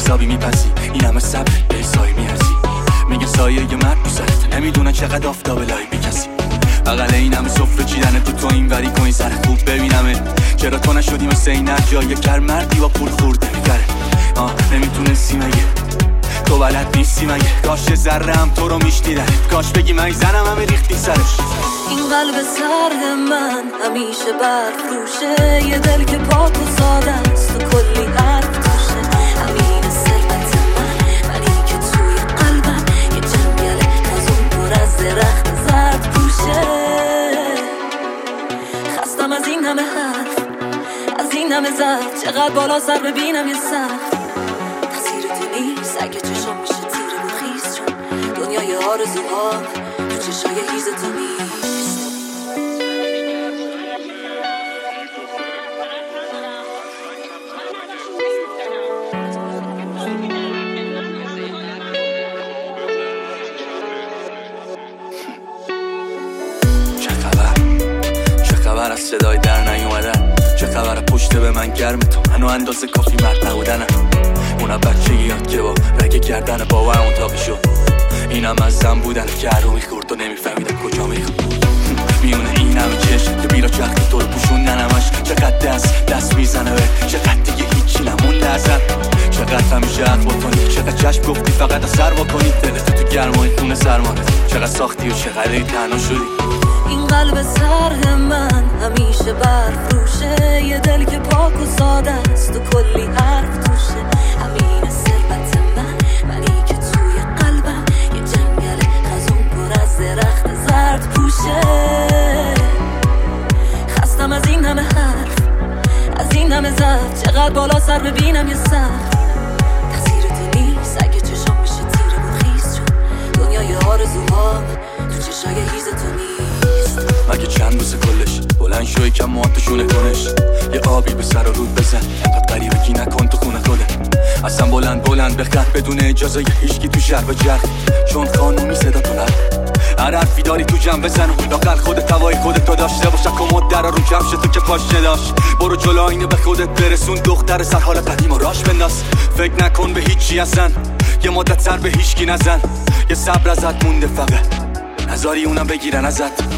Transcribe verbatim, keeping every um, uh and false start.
حسابی میپسی این همه صبر به سایه میارزی. میگه سایه یه مرد تو سرت نمیدونه چقدر آفتاب لای بی کسی. بغل این همه صفر چیدن تو تو این وری کنی سر خوب ببینمه. چرا تو نشدی مثل این جای کر مردی با پول خورده میگره. آه نمیتونستی مگه تو بلد نیستی مگه. کاش ذره هم تو رو میشنیدن. کاش بگی من زنم همه ریختی سرش. این قلب سرد من همیشه برفروشه. یه دل که پاک و ساده است و کلی حرف توشه. همین ثروت من منی که توی قلبم یه جنگله از اون پر از درخت زرد پوشه. خستم از این همه حرف از این همه زرد. چقدر بالا سر ببینم یه سخت تاثیر تو نیست اگه چشم میشه تیره و خیز. چون دنیای آرزوها تو چشای هیز تو نیست. از صدای در نیومدن. چه خبر پشت به من گرم تو منو اندازه کافی مرد نبودنم. اونا بچه یاد که با رگه کردن بابا اون تاقی شد. اینم از زن بودن که هر رو میخورد و نمیفهمیدم کجا میخورد. میونه این همه چشم که بیرا چخت تو رو پوشوندن همش. چقدر دست دست میزنه به چقدر دیگه هیچی نمونده ازت. چقدر همیشه حق بکنی. چقدر چشم گفتی فقط از سر بکنی. دلت تو گرمای خونه سرمانت. چقدر ساختی و چقدر تنها شدی. این قلب سرد من همیشه برفروشه. یه دل که پاک و ساده است و کلی حرف توشه. همین ثروت من منی که توی قلبم یه جنگله از اون پر از درخت زرد پوشه. خستم از این همه حرف از این همه زرد. چقدر بالا سر ببینم یه سخت تاثیر تو نیست اگه چشم میشه تیره و خیز. چون دنیای آرزوها تو چشای هیز تو نیست. مگه چند روز کلش بلند شوی کم مواتشونه کنش. یه آبی به سر و رود بزن. انقدر غریبگی نکن تو خونه خوده. اصلا بلند بلند بخند بدون اجازه یه هیچکی تو شهر بجرد. چون خانومی صدا تو نر هر حرفی داری تو جمع بزن. و لاقل خودت هوای خودت تو داشته باشه. کمد در رو جمع شد تو که پاش نداشت. برو جلو اینه به خودت برسون. دختر سر حال قدیم و راش بنداز. فکر نکن به هیچی اصلا. یه مدت سر به هیچکی نزن. یه صبر ازت مونده فقط نذاری اونم بگیرن ازت.